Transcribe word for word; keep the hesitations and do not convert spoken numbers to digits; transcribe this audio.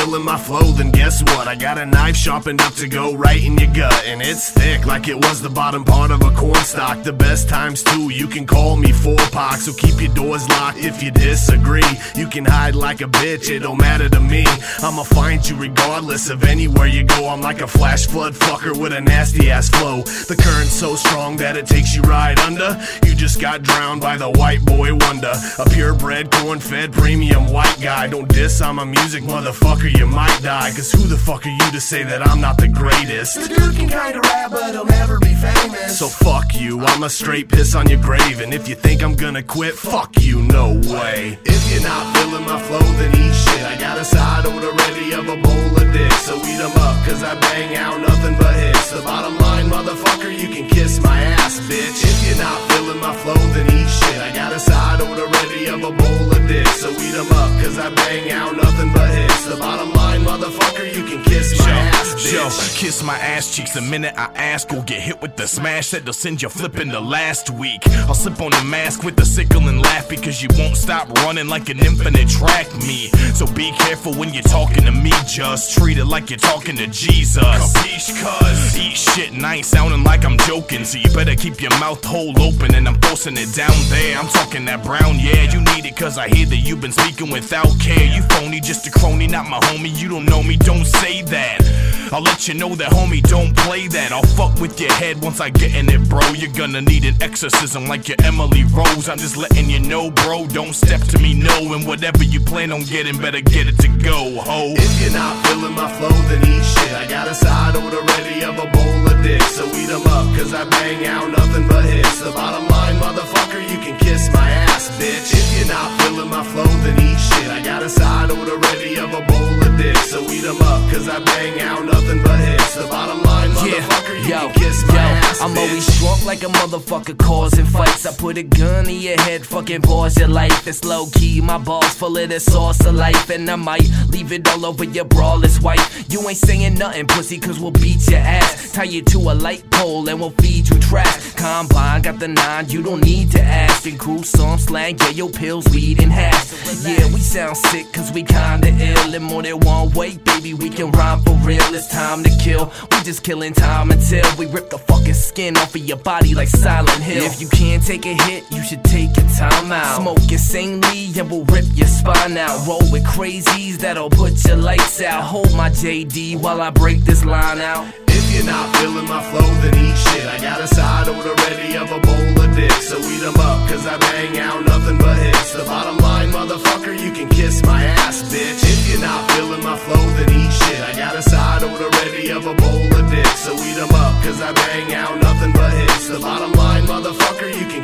feeling my flow, then guess what? I got a knife sharpened up to go right in your gut, and it's thick like it was the bottom part of a corn stalk. The best times too, you can call me four Pac, so keep your doors locked if you disagree. You can hide like a bitch, it don't matter to me. I'ma find you regardless of anywhere you go. I'm like a flash flood fucker with a nasty ass flow. The current's so strong that it takes you right under. You just got drowned by the white boy wonder. A purebred, corn-fed, premium white guy. Don't diss, I'm a music motherfucker, you might die. Cause who the fuck are you to say that I'm not the greatest? The dude can kinda rap, but he'll never be famous. So fuck you, I'ma straight piss on your grave. And if you think I'm gonna quit, fuck you, no way. If you're not feeling my flow, then eat shit. I got a side order ready of a bowl of dicks, so eat them up, cause I bang out nothing but hits. The bottom line, motherfucker, you can kiss my ass, bitch. If you're not feeling my flow, then eat shit. I got a side order ready of a bowl of dicks, so eat them up, cause I bang out nothing but hits. The bottom line, motherfucker, you can kiss my yo, ass, bitch. Yo, kiss my ass cheeks the minute I ask, or get hit with the smash that they'll send you flipping the last week. I'll slip on the mask with the sickle and laugh, because you won't stop running like an infinite track me. So be careful when you're talking to me, just treat it like you're talking to Jesus. Capiche, cuz eat shit and I ain't sounding like I'm joking, so you better keep your mouth hole open, and I'm forcing it down there. I'm talking that brown, yeah, you need it, cause I hear that you've been speaking without care. You phony, just a crony, not my homie. You don't know me, don't say that. I'll let you know that, homie, don't play that. I'll fuck with your head once I get in it, bro. You're gonna need an exorcism like your Emily Rose. I'm just letting you know, bro, don't step to me, no. And whatever you plan on getting, better get it to go, ho. If you're not feeling my flow, then eat shit. I got a side order ready of a bowl of dicks, so eat them up, cause I bang out nothing but hits. The bottom line, motherfucker, you can kiss my ass, bitch. If you're not feeling my flow, then eat shit. I got a side order ready of a bowl of dicks, so eat them up, cause I bang out nothing but hits. The bottom line, motherfucker, you yo, can kiss my yo, ass, I'm bitch. always drunk like a motherfucker causing fights. I put a gun in your head, fucking pause your life. It's low key, my balls full of the sauce of life, and I might leave it all over your braless wife. You ain't saying nothing, pussy, cause we'll beat your ass. Tie you to a light pole and we'll feed you trash. Combine got the nine, you don't need to ask. And cool some slang, yeah, your pills, weed and hash. Yeah, we sound sick cause we kinda ill. In more than one way, baby, we can rhyme for real. It's time to kill, we just killing time until we rip the fucking skin off of your body like Silent Hill. If you can't take a hit, you should take your time out. Smoke insanely and we'll rip your spine out. Roll with crazies that'll put your lights out. Hold my J D while I break this line out. If you're not feeling my flow, then eat shit. I got a side order ready of a bowl of dicks, so eat them up, cause I bang out nothing but hits. The bottom line, motherfucker, you can kiss my ass, bitch. If you're not feeling my flow, then eat shit. I got a side order ready of a bowl of dicks, so eat them up, cause I bang out nothing but hits. The bottom line, motherfucker, you can